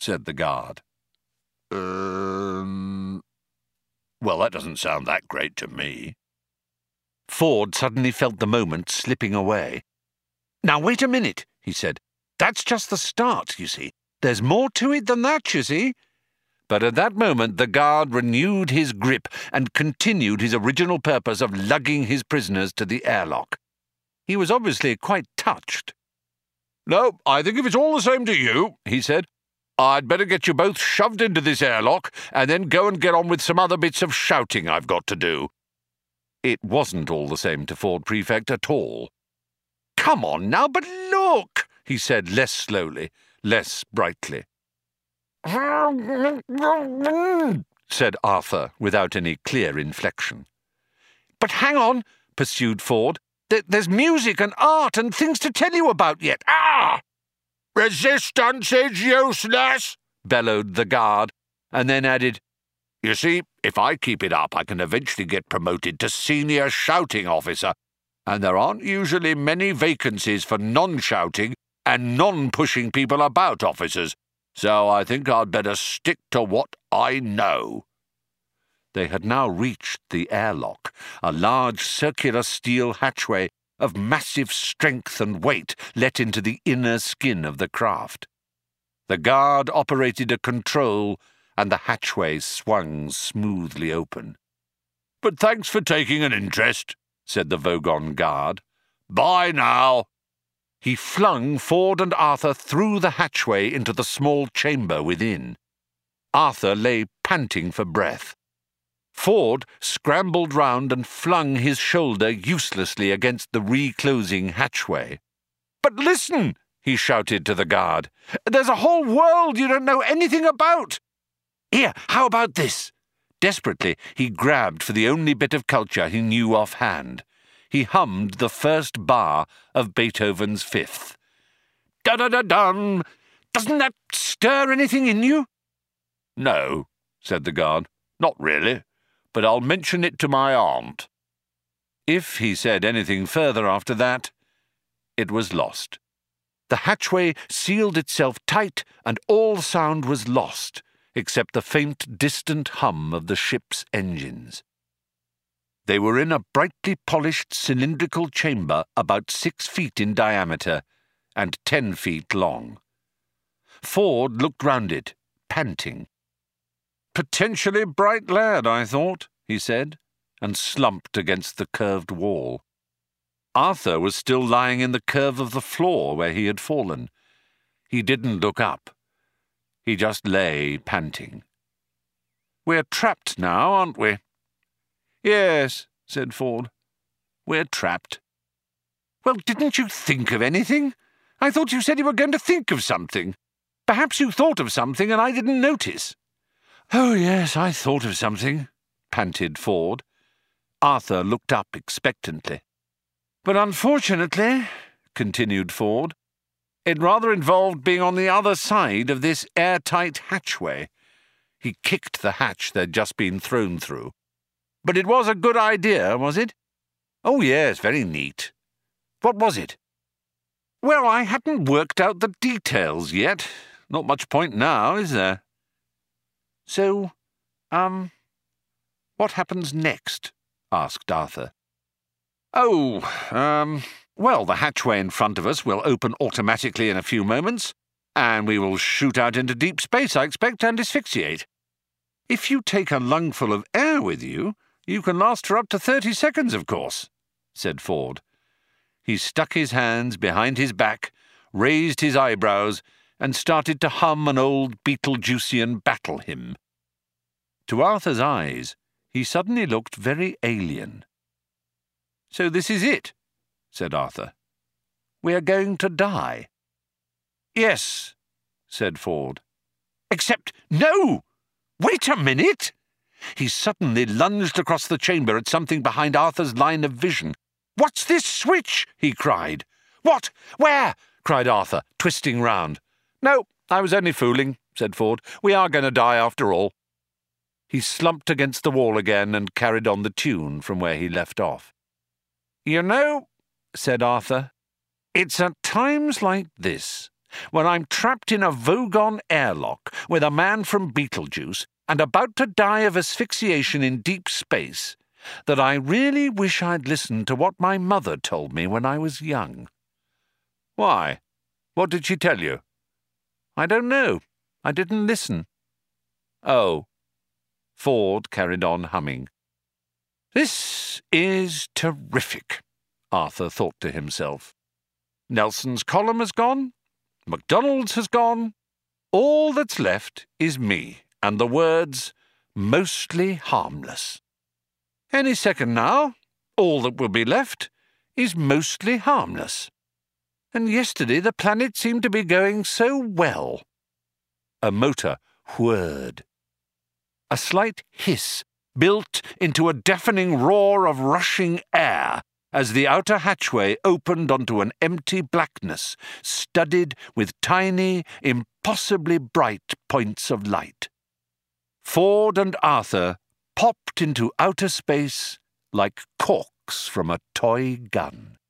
said the guard. Well, that doesn't sound that great to me. Ford suddenly felt the moment slipping away. Now, wait a minute, he said. That's just the start, you see. There's more to it than that, you see. But at that moment the guard renewed his grip and continued his original purpose of lugging his prisoners to the airlock. He was obviously quite touched. "No, I think if it's all the same to you," he said, "I'd better get you both shoved into this airlock and then go and get on with some other bits of shouting I've got to do." It wasn't all the same to Ford Prefect at all. "Come on now, but look," he said less slowly, less brightly. Said Arthur, without any clear inflection. "But hang on," pursued Ford. "There's music and art and things to tell you about yet." "Ah! Resistance is useless," bellowed the guard, and then added, "You see, if I keep it up, I can eventually get promoted to senior shouting officer, and there aren't usually many vacancies for non-shouting and non-pushing people about officers, so I think I'd better stick to what I know." They had now reached the airlock, a large circular steel hatchway of massive strength and weight let into the inner skin of the craft. The guard operated a control, and the hatchway swung smoothly open. "But thanks for taking an interest," said the Vogon guard. "Bye now." He flung Ford and Arthur through the hatchway into the small chamber within. Arthur lay panting for breath. Ford scrambled round and flung his shoulder uselessly against the reclosing hatchway. "But listen," he shouted to the guard. "There's a whole world you don't know anything about. Here, how about this?" Desperately, he grabbed for the only bit of culture he knew offhand. He hummed the first bar of Beethoven's Fifth. "Da-da-da-dum! Doesn't that stir anything in you?" "No," said the guard. "Not really. But I'll mention it to my aunt." If he said anything further after that, it was lost. The hatchway sealed itself tight, and all sound was lost, except the faint, distant hum of the ship's engines. They were in a brightly polished cylindrical chamber about 6 feet in diameter and 10 feet long. Ford looked round it, panting. "Potentially bright lad, I thought," he said, and slumped against the curved wall. Arthur was still lying in the curve of the floor where he had fallen. He didn't look up. He just lay panting. "We're trapped now, aren't we?" "Yes," said Ford. "We're trapped." "Well, didn't you think of anything? I thought you said you were going to think of something. Perhaps you thought of something and I didn't notice." "Oh, yes, I thought of something," panted Ford. Arthur looked up expectantly. "But unfortunately," continued Ford, "it rather involved being on the other side of this airtight hatchway." He kicked the hatch they'd just been thrown through. "But it was a good idea, was it?" "Oh, yes, very neat." "What was it?" "Well, I hadn't worked out the details yet. Not much point now, is there?" "So, what happens next?" asked Arthur. Well, the hatchway in front of us will open automatically in a few moments, and we will shoot out into deep space, I expect, and asphyxiate. If you take a lungful of air with you, you can last for up to 30 seconds, of course," said Ford. He stuck his hands behind his back, raised his eyebrows, and started to hum an old Beetlejuicean battle hymn. To Arthur's eyes, he suddenly looked very alien. "So this is it," said Arthur. "We are going to die." "Yes," said Ford. "Except, no! Wait a minute!" He suddenly lunged across the chamber at something behind Arthur's line of vision. "What's this switch?" he cried. "What? Where?" cried Arthur, twisting round. "No, I was only fooling," said Ford. "We are going to die after all." He slumped against the wall again and carried on the tune from where he left off. "You know," said Arthur, "it's at times like this when I'm trapped in a Vogon airlock with a man from Beetlejuice and about to die of asphyxiation in deep space, that I really wish I'd listened to what my mother told me when I was young." "Why? What did she tell you?" "I don't know. I didn't listen." "Oh." Ford carried on humming. "This is terrific," Arthur thought to himself. "Nelson's column has gone. MacDonald's has gone. All that's left is me and the words, 'mostly harmless.' Any second now, all that will be left is mostly harmless. And yesterday the planet seemed to be going so well." A motor whirred. A slight hiss built into a deafening roar of rushing air as the outer hatchway opened onto an empty blackness studded with tiny, impossibly bright points of light. Ford and Arthur popped into outer space like corks from a toy gun.